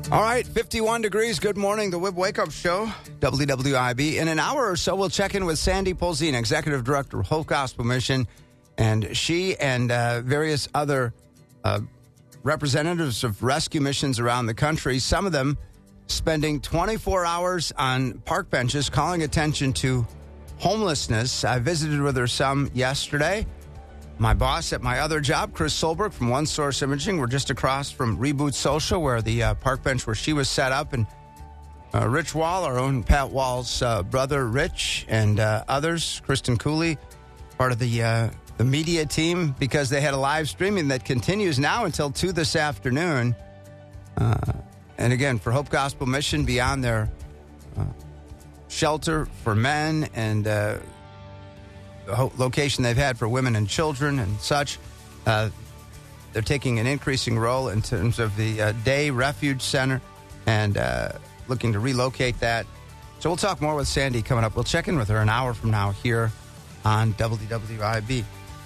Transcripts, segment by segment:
All right, 51 degrees. Good morning, the Wib Wake Up Show, WWIB. In an hour or so, we'll check in with Sandy Polzina, Executive Director of Hope Gospel Mission, and she and various other representatives of rescue missions around the country, some of them spending 24 hours on park benches calling attention to homelessness. I visited with her some yesterday. My boss at my other job, Chris Solberg from One Source Imaging, we're just across from Reboot Social, where the park bench where she was set up. And Rich Wall, our own Pat Wall's brother, Rich, and others, Kristen Cooley, part of the media team, because they had a live streaming that continues now until 2 this afternoon. And again, for Hope Gospel Mission, beyond their shelter for men and the location they've had for women and children and such, they're taking an increasing role in terms of the day refuge center and looking to relocate that. So we'll talk more with Sandy coming up. We'll check in with her an hour from now here on WWIB.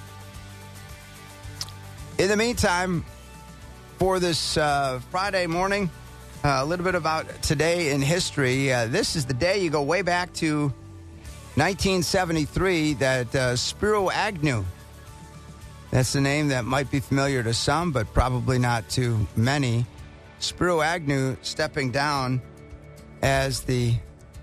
In the meantime, for this Friday morning, a little bit about today in history. This is the day you go way back to 1973 that Spiro Agnew, that's the name that might be familiar to some, but probably not to many. Spiro Agnew stepping down as the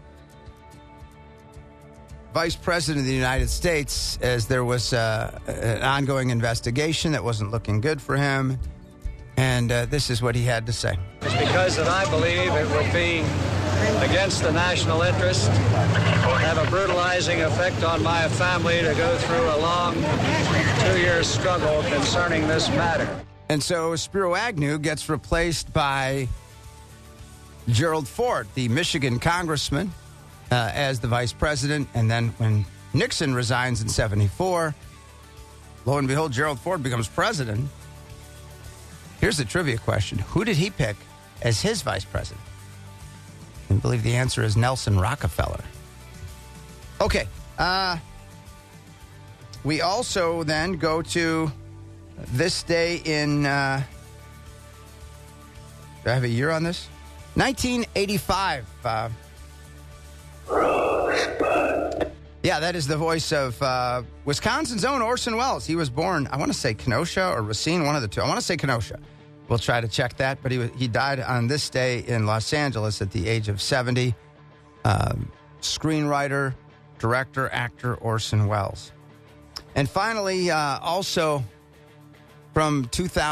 Vice President of the United States, as there was an ongoing investigation that wasn't looking good for him. And this is what he had to say. It's because that I believe it would be against the national interest, have a brutalizing effect on my family to go through a long 2-year struggle concerning this matter. And so Spiro Agnew gets replaced by Gerald Ford, the Michigan congressman, as the vice president. And then when Nixon resigns in 74, lo and behold, Gerald Ford becomes president. Here's the trivia question. Who did he pick as his vice president? I believe the answer is Nelson Rockefeller. Okay. We also then go to this day in... do I have a year on this? 1985. Rosebud. Yeah, that is the voice of Wisconsin's own Orson Welles. He was born, I want to say Kenosha or Racine, one of the two. I want to say Kenosha. We'll try to check that, but he died on this day in Los Angeles at the age of 70. Screenwriter, director, actor Orson Welles. And finally, also from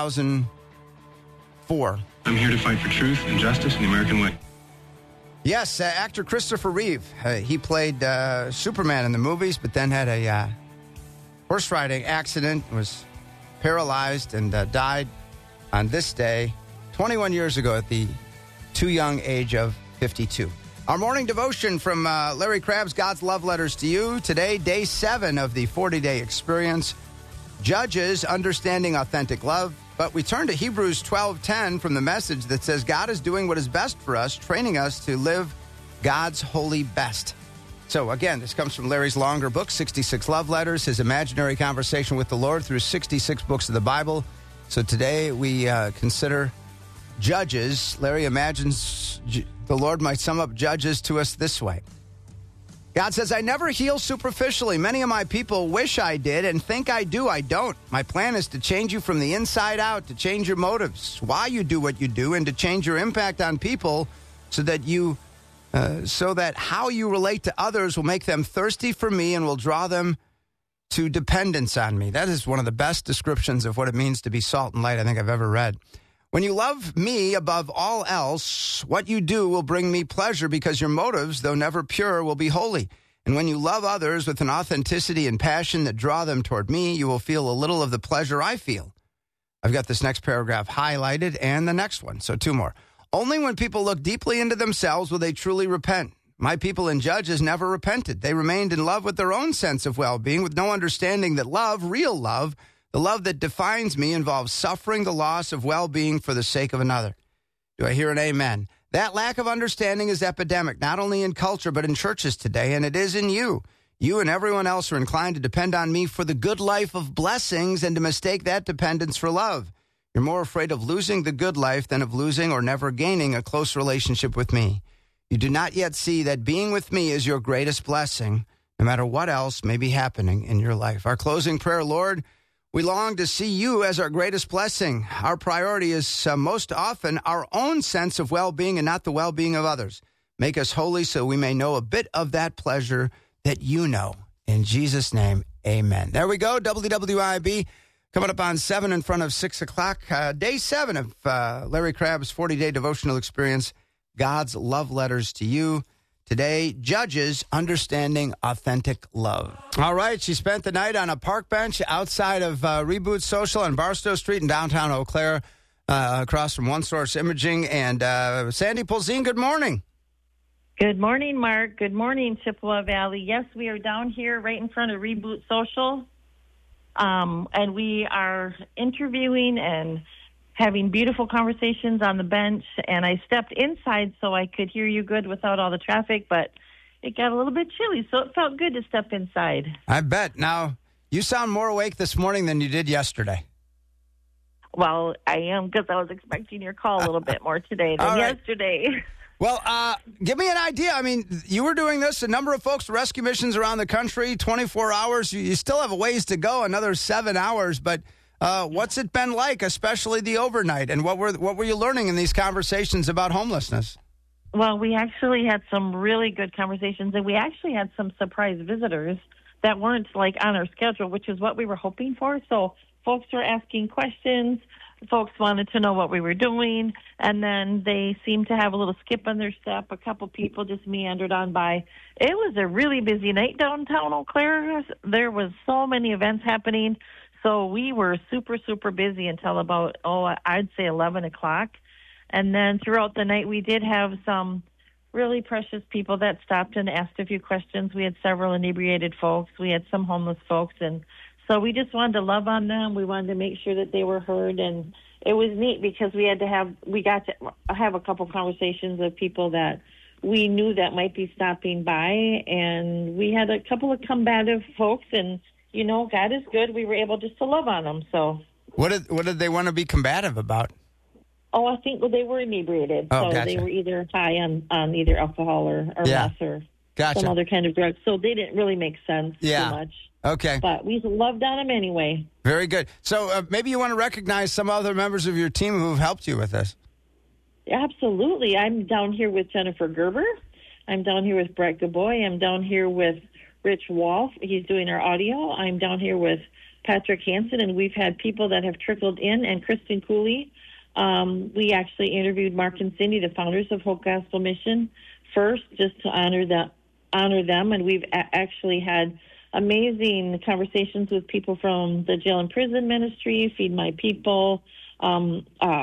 2004. I'm here to fight for truth and justice in the American way. Yes, actor Christopher Reeve. He played Superman in the movies, but then had a horse riding accident, was paralyzed, and died on this day 21 years ago at the too young age of 52. Our morning devotion from Larry Crabb's God's Love Letters to You. Today, day 7 of the 40-day experience. Judges understanding authentic love. But we turn to Hebrews 12:10 from the Message that says God is doing what is best for us, training us to live God's holy best. So again, this comes from Larry's longer book, 66 Love Letters, his imaginary conversation with the Lord through 66 books of the Bible. So today we consider Judges. Larry imagines the Lord might sum up Judges to us this way. God says, I never heal superficially. Many of my people wish I did and think I do. I don't. My plan is to change you from the inside out, to change your motives, why you do what you do, and to change your impact on people so that how you relate to others will make them thirsty for me and will draw them to dependence on me. That is one of the best descriptions of what it means to be salt and light I think I've ever read. When you love me above all else, what you do will bring me pleasure because your motives, though never pure, will be holy. And when you love others with an authenticity and passion that draw them toward me, you will feel a little of the pleasure I feel. I've got this next paragraph highlighted and the next one, so 2 more. Only when people look deeply into themselves will they truly repent. My people in Judges never repented. They remained in love with their own sense of well-being, with no understanding that love, real love, the love that defines me, involves suffering the loss of well-being for the sake of another. Do I hear an amen? That lack of understanding is epidemic, not only in culture, but in churches today, and it is in you. You and everyone else are inclined to depend on me for the good life of blessings and to mistake that dependence for love. You're more afraid of losing the good life than of losing or never gaining a close relationship with me. You do not yet see that being with me is your greatest blessing, no matter what else may be happening in your life. Our closing prayer, Lord, we long to see you as our greatest blessing. Our priority is most often our own sense of well-being and not the well-being of others. Make us holy so we may know a bit of that pleasure that you know. In Jesus' name, amen. There we go, WWIB. Coming up on 7 in front of 6 o'clock. Day 7 of Larry Crabb's 40-day devotional experience, God's Love Letters to You. Today, Judges Understanding Authentic Love. All right, she spent the night on a park bench outside of Reboot Social on Barstow Street in downtown Eau Claire, across from One Source Imaging. And Sandy Polzin, good morning. Good morning, Mark. Good morning, Chippewa Valley. Yes, we are down here right in front of Reboot Social, and we are interviewing and having beautiful conversations on the bench, and I stepped inside so I could hear you good without all the traffic, but it got a little bit chilly, so it felt good to step inside. I bet. Now, you sound more awake this morning than you did yesterday. Well, I am, because I was expecting your call a little bit more today than yesterday. Well, give me an idea. I mean, you were doing this, a number of folks, rescue missions around the country, 24 hours. You still have a ways to go, another 7 hours, but what's it been like, especially the overnight? And what were you learning in these conversations about homelessness? Well, we actually had some really good conversations, and we actually had some surprise visitors that weren't like on our schedule, which is what we were hoping for. So folks were asking questions. Folks wanted to know what we were doing, and then they seemed to have a little skip in their step. A couple people just meandered on by. It was a really busy night downtown Eau Claire. There was so many events happening. So we were super, super busy until about, I'd say 11 o'clock. And then throughout the night, we did have some really precious people that stopped and asked a few questions. We had several inebriated folks. We had some homeless folks. And so we just wanted to love on them. We wanted to make sure that they were heard. And it was neat because we got to have a couple conversations with people that we knew that might be stopping by. And we had a couple of combative folks, and you know, God is good. We were able just to love on them. So, what did they want to be combative about? Oh, I think they were inebriated. Oh, so gotcha. They were either high on either alcohol or meth or some other kind of drug. So they didn't really make sense too much. Okay. But we loved on them anyway. Very good. So maybe you want to recognize some other members of your team who have helped you with this. Absolutely. I'm down here with Jennifer Gerber. I'm down here with Brett Gaboy. I'm down here with Rich Wolf. He's doing our audio. I'm down here with Patrick Hansen, and we've had people that have trickled in, and Kristen Cooley. We actually interviewed Mark and Cindy, the founders of Hope Gospel Mission, first, just to honor them, and we've actually had amazing conversations with people from the Jail and Prison Ministry, Feed My People, oh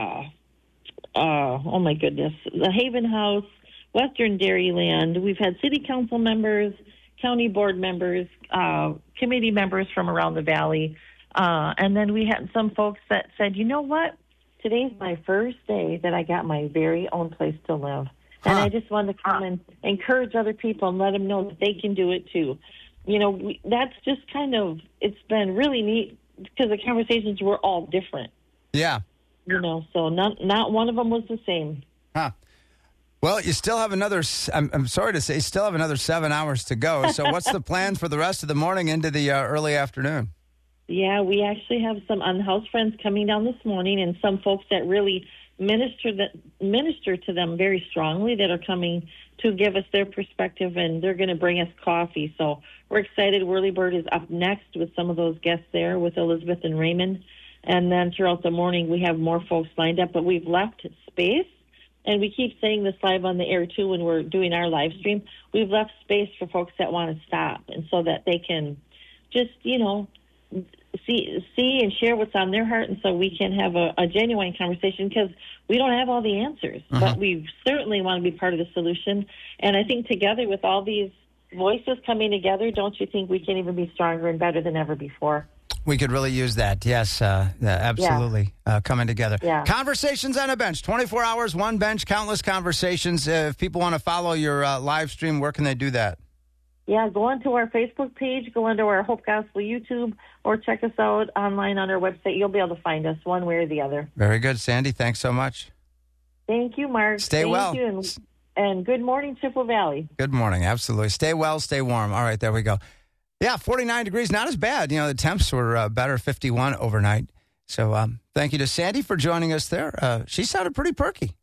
my goodness, the Haven House, Western Dairyland. We've had city council members, county board members, committee members from around the valley. And then we had some folks that said, you know what? Today's my first day that I got my very own place to live. And I just wanted to come and encourage other people and let them know that they can do it too. You know, that's just kind of, it's been really neat because the conversations were all different. Yeah. You know, so not one of them was the same. Huh. Well, you still have another, I'm sorry to say, you still have another 7 hours to go. So what's the plan for the rest of the morning into the early afternoon? Yeah, we actually have some unhoused friends coming down this morning, and some folks that really minister to them very strongly that are coming to give us their perspective, and they're going to bring us coffee. So we're excited. Whirlybird is up next with some of those guests there with Elizabeth and Raymond. And then throughout the morning, we have more folks lined up, but we've left space. And we keep saying this live on the air, too, when we're doing our live stream. We've left space for folks that want to stop, and so that they can just, you know, see and share what's on their heart, and so we can have a genuine conversation, because we don't have all the answers, but we certainly want to be part of the solution. And I think together with all these voices coming together, don't you think we can even be stronger and better than ever before? We could really use that. Yes, absolutely. Coming together. Yeah. Conversations on a Bench, 24 hours, one bench, countless conversations. If people want to follow your live stream, where can they do that? Yeah, go onto our Facebook page, go onto our Hope Gospel YouTube, or check us out online on our website. You'll be able to find us one way or the other. Very good, Sandy. Thanks so much. Thank you, Mark. Stay well. You, and good morning, Chippewa Valley. Good morning. Absolutely. Stay well, stay warm. All right, there we go. Yeah, 49 degrees, not as bad. You know, the temps were better, 51 overnight. So thank you to Sandy for joining us there. She sounded pretty perky.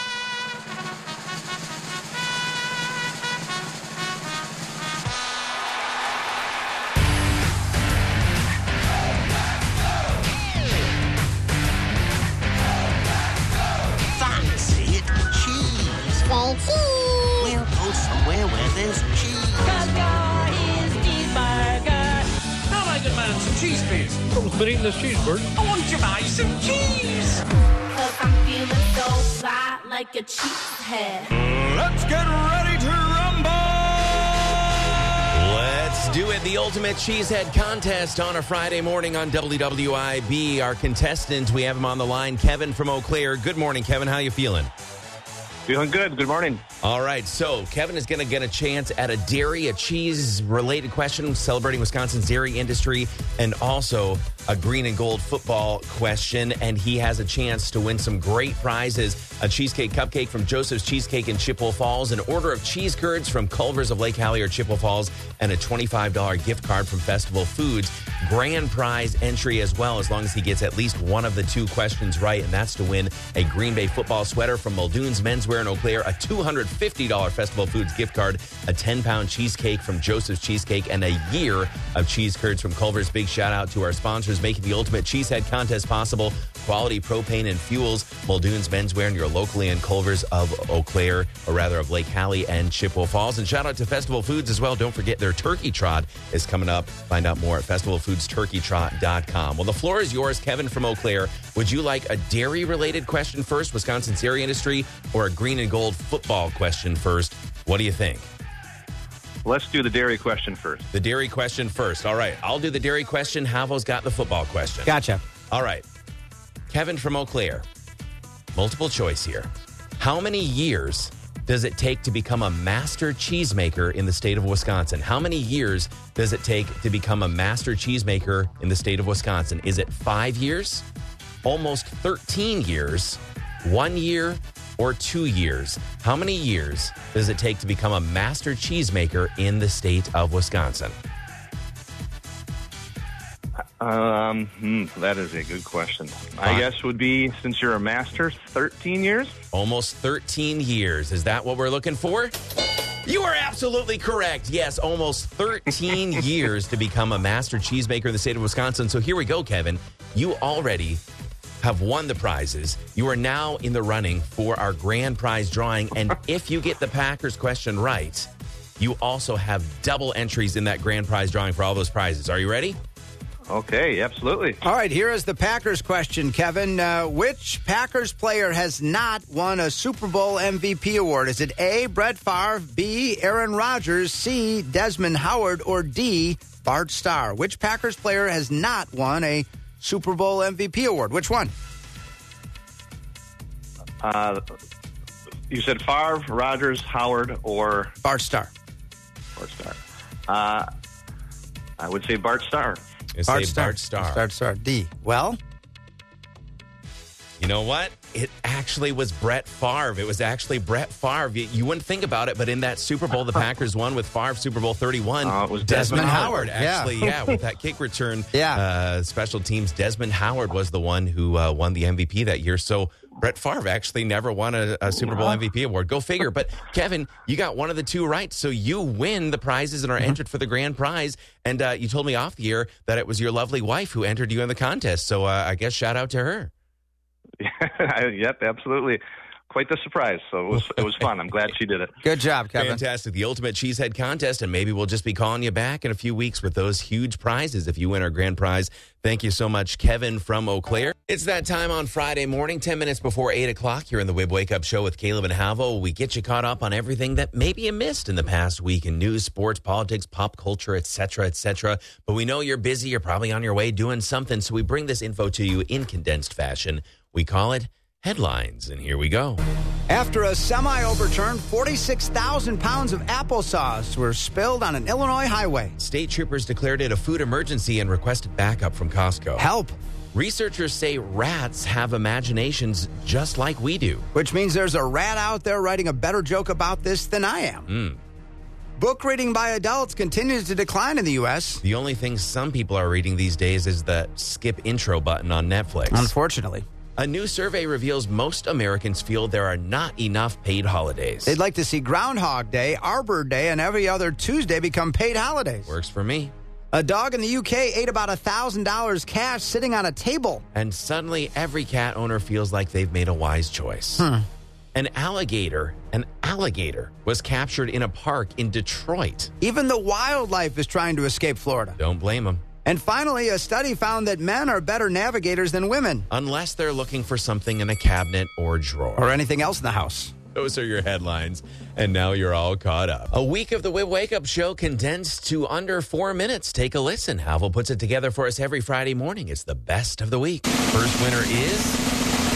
We'll go somewhere where there's cheese. Now, my good man, some cheese, please. Who's been eating this cheeseburger? I want you to buy some cheese. 'Cause I'm feeling so fly like a cheesehead. Let's get ready to rumble. Let's do it. The Ultimate Cheesehead Contest on a Friday morning on WWIB. Our contestant, we have him on the line, Kevin from Eau Claire. Good morning, Kevin. How you feeling? Feeling good. Good morning. All right, so Kevin is going to get a chance at a cheese-related question celebrating Wisconsin's dairy industry, and also a green and gold football question, and he has a chance to win some great prizes: a cheesecake cupcake from Joseph's Cheesecake in Chippewa Falls, an order of cheese curds from Culver's of Lake Hallie or Chippewa Falls, and a $25 gift card from Festival Foods. Grand prize entry as well, as long as he gets at least one of the two questions right, and that's to win a Green Bay football sweater from Muldoon's Menswear in Eau Claire, a $250 Festival Foods gift card, a 10-pound cheesecake from Joseph's Cheesecake, and a year of cheese curds from Culver's. Big shout out to our sponsors making the Ultimate Cheesehead Contest possible: Quality Propane and Fuels, Muldoon's Menswear, and your locally and Culver's of Eau Claire, or rather of Lake Hallie and Chippewa Falls. And shout out to Festival Foods as well. Don't forget their Turkey Trot is coming up. Find out more at festivalfoodsturkeytrot.com. Well, the floor is yours, Kevin from Eau Claire. Would you like a dairy-related question first, Wisconsin's dairy industry, or a green and gold football question first? What do you think? Let's do the dairy question first. The dairy question first. All right. I'll do the dairy question. Havo's got the football question. Gotcha. All right. Kevin from Eau Claire. Multiple choice here. How many years does it take to become a master cheesemaker in the state of Wisconsin? How many years does it take to become a master cheesemaker in the state of Wisconsin? Is it 5 years, almost 13 years, 1 year, or 2 years? How many years does it take to become a master cheesemaker in the state of Wisconsin? That is a good question. I guess would be, since you're a master, 13 years? Almost 13 years. Is that what we're looking for? You are absolutely correct. Yes, almost 13 years to become a master cheesemaker in the state of Wisconsin. So here we go, Kevin. You already have won the prizes. You are now in the running for our grand prize drawing. And if you get the Packers question right, you also have double entries in that grand prize drawing for all those prizes. Are you ready? Okay, absolutely. All right, here is the Packers question, Kevin. Which Packers player has not won a Super Bowl MVP award? Is it A, Brett Favre, B, Aaron Rodgers, C, Desmond Howard, or D, Bart Starr? Which Packers player has not won a Super Bowl MVP award? Which one? You said Favre, Rodgers, Howard, or Bart Starr. Bart Starr. I would say Bart Starr. Bart Starr. Bart Starr. D. Well, you know what? It actually was Brett Favre. It was actually Brett Favre. You wouldn't think about it, but in that Super Bowl the Packers won with Favre, Super Bowl 31, it was Desmond Howard. Actually, with that kick return, Yeah. Special teams, Desmond Howard was the one who won the MVP that year. So Brett Favre actually never won a Super Bowl MVP award. Go figure. But Kevin, you got one of the two right. So you win the prizes and are entered for the grand prize. And you told me off the air that it was your lovely wife who entered you in the contest. So I guess shout out to her. Yep, absolutely. Quite the surprise. So it was fun. I'm glad she did it. Good job, Kevin. Fantastic. The Ultimate Cheesehead Contest, and maybe we'll just be calling you back in a few weeks with those huge prizes if you win our grand prize. Thank you so much, Kevin from Eau Claire. It's that time on Friday morning, 10 minutes before 8 o'clock here in the WIB Wake Up Show with Caleb and Havo. We get you caught up on everything that maybe you missed in the past week in news, sports, politics, pop culture, etc., etc. But we know you're busy. You're probably on your way doing something, so we bring this info to you in condensed fashion. We call it Headlines, and here we go. After a semi overturned, 46,000 pounds of applesauce were spilled on an Illinois highway. State troopers declared it a food emergency and requested backup from Costco. Help. Researchers say rats have imaginations just like we do. Which means there's a rat out there writing a better joke about this than I am. Book reading by adults continues to decline in the U.S. The only thing some people are reading these days is the skip intro button on Netflix. Unfortunately. A new survey reveals most Americans feel there are not enough paid holidays. They'd like to see Groundhog Day, Arbor Day, and every other Tuesday become paid holidays. Works for me. A dog in the UK ate about $1,000 cash sitting on a table. And suddenly every cat owner feels like they've made a wise choice. An alligator was captured in a park in Detroit. Even the wildlife is trying to escape Florida. Don't blame them. And finally, a study found that men are better navigators than women. Unless they're looking for something in a cabinet or drawer. Or anything else in the house. Those are your headlines, and now you're all caught up. A week of the WIB Wake Up Show condensed to under 4 minutes. Take a listen. Havel puts it together for us every Friday morning. It's the best of the week. First winner is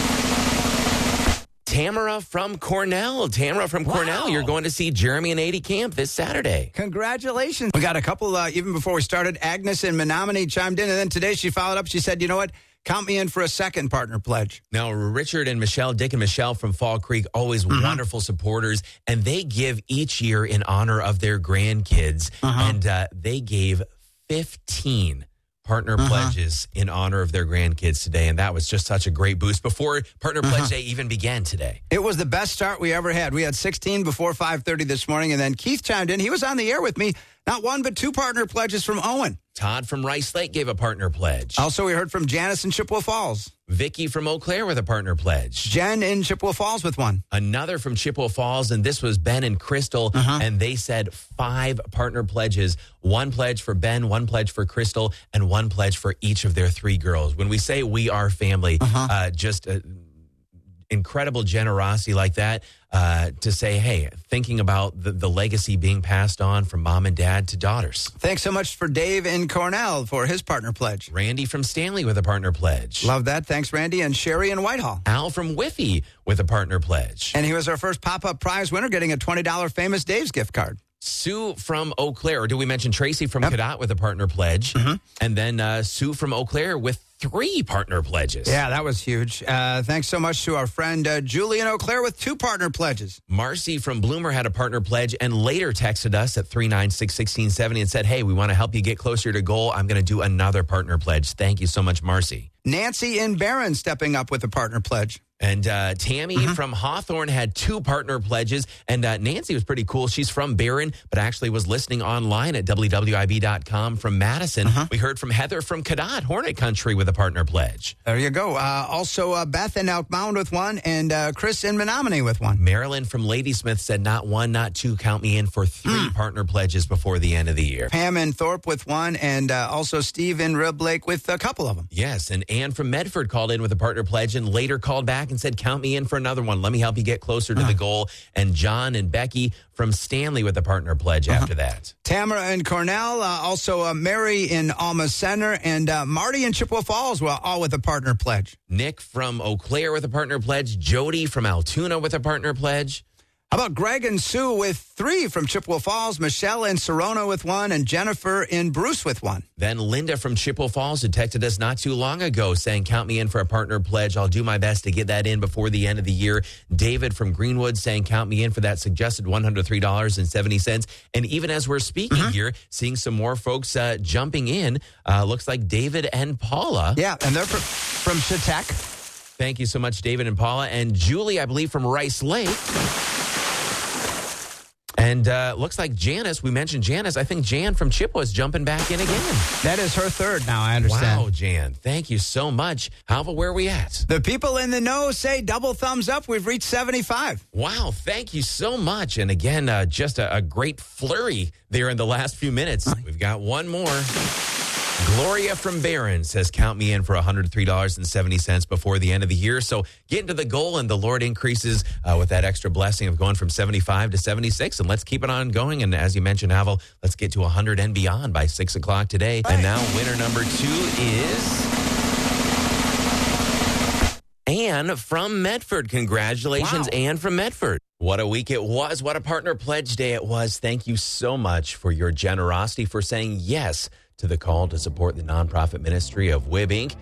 Tamara from Cornell. Tamara from Cornell, you're going to see Jeremy and Adie Camp this Saturday. Congratulations. We got a couple, even before we started, Agnes and Menominee chimed in, and then today she followed up. She said, you know what? Count me in for a second partner pledge. Now, Richard and Michelle, Dick and Michelle from Fall Creek, always wonderful supporters, and they give each year in honor of their grandkids, and they gave 15 partner pledges in honor of their grandkids today, and that was just such a great boost before Partner Pledge Day even began today. It was the best start we ever had. We had 16 before 5:30 this morning, and then Keith chimed in. He was on the air with me. Not one, but 2 partner pledges from Owen. Todd from Rice Lake gave a partner pledge. Also, we heard from Janice in Chippewa Falls. Vicky from Eau Claire with a partner pledge. Jen in Chippewa Falls with one. Another from Chippewa Falls, and this was Ben and Crystal, and they said 5 partner pledges. 1 pledge for Ben, 1 pledge for Crystal, and 1 pledge for each of their 3 girls. When we say we are family, just incredible generosity like that to say, hey, thinking about the legacy being passed on from mom and dad to daughters. Thanks so much for Dave in Cornell for his partner pledge. Randy from Stanley with a partner pledge. Love that. Thanks, Randy. And Sherry in Whitehall. Al from Whiffy with a partner pledge. And he was our first pop-up prize winner, getting a $20 Famous Dave's gift card. Sue from Eau Claire, or did we mention Tracy from Cadott with a partner pledge? And then Sue from Eau Claire with 3 partner pledges. Yeah, that was huge. Thanks so much to our friend Julie in Eau Claire with 2 partner pledges. Marcy from Bloomer had a partner pledge and later texted us at 396-1670 and said, hey, we want to help you get closer to goal. I'm going to do another partner pledge. Thank you so much, Marcy. Nancy in Barron stepping up with a partner pledge. And Tammy from Hawthorne had 2 partner pledges. And Nancy was pretty cool. She's from Barron, but actually was listening online at WWIB.com from Madison. We heard from Heather from Cadott, Hornet Country, with a partner pledge. There you go. Also, Beth in Elk Mound with 1, and Chris in Menominee with 1. Marilyn from Ladysmith said not 1, not 2. Count me in for 3 partner pledges before the end of the year. Pam in Thorpe with 1, and also Steve in Rib Lake with a couple of them. Yes, and Ann from Medford called in with a partner pledge and later called back and said, count me in for another one. Let me help you get closer to the goal. And John and Becky from Stanley with a partner pledge after that. Tamara in Cornell, also Mary in Alma Center, and Marty in Chippewa Falls, all with a partner pledge. Nick from Eau Claire with a partner pledge. Jody from Altoona with a partner pledge. How about Greg and Sue with 3 from Chippewa Falls, Michelle in Serona with 1, and Jennifer in Bruce with 1. Then Linda from Chippewa Falls had texted us not too long ago saying, count me in for a partner pledge. I'll do my best to get that in before the end of the year. David from Greenwood saying, count me in for that suggested $103.70. And even as we're speaking here, seeing some more folks jumping in, looks like David and Paula. Yeah, and they're from Chautauqua. Thank you so much, David and Paula. And Julie, I believe, from Rice Lake. And looks like Janice, we mentioned Janice. I think Jan from Chippewa is jumping back in again. That is her 3rd now, I understand. Wow, Jan. Thank you so much. Halva, where are we at? The people in the know say double thumbs up. We've reached 75. Wow, thank you so much. And again, just a great flurry there in the last few minutes. We've got one more. Gloria from Barron says, count me in for $103.70 before the end of the year. So get into the goal, and the Lord increases with that extra blessing of going from 75 to 76. And let's keep it on going. And as you mentioned, Havel, let's get to 100 and beyond by 6 o'clock today. And now winner number 2 is Ann from Medford. Congratulations, Wow. Ann from Medford. What a week it was. What a partner pledge day it was. Thank you so much for your generosity, for saying yes to the call to support the nonprofit ministry of WIB Inc.